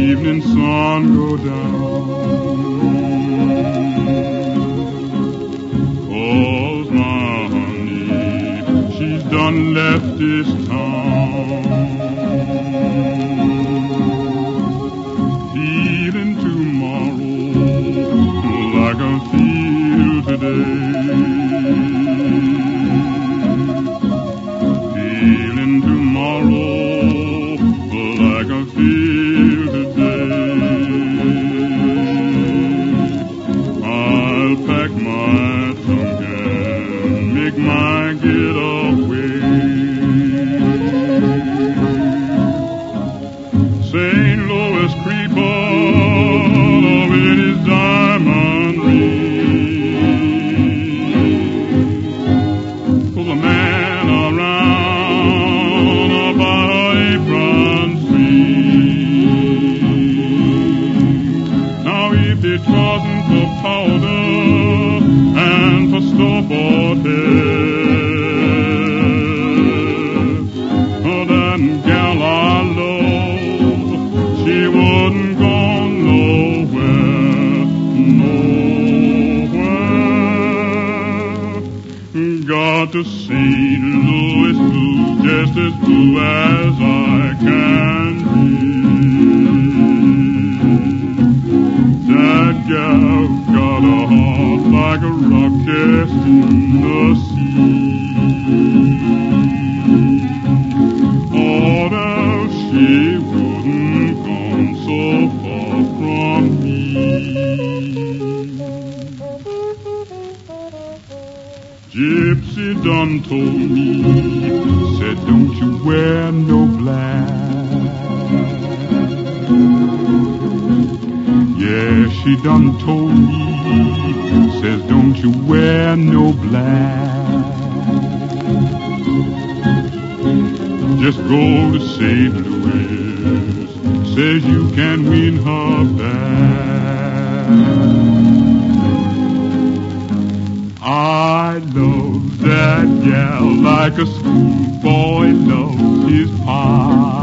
evening sun go down. 'Cause my honey, she's done left this town. Feeling tomorrow like I feel today. Feeling tomorrow like I feel today. I'll pack my trunk and make my getaway. St. Louis creeper with his diamond ring, pull a man around about apron tree. Now if it wasn't for powder and for store-bought heads, that gal I love, she wouldn't go nowhere, nowhere. Got to St. Louis blue, just as blue as I can read. That gal got a heart like a rock cast in the sea. Oh, else she wouldn't gone so far from me. Gypsy done told me, said don't you wear no black. Yeah, she done told me, says don't you wear no black. Just go to St. Louis, says you can win her back. I love that gal like a schoolboy loves his pie.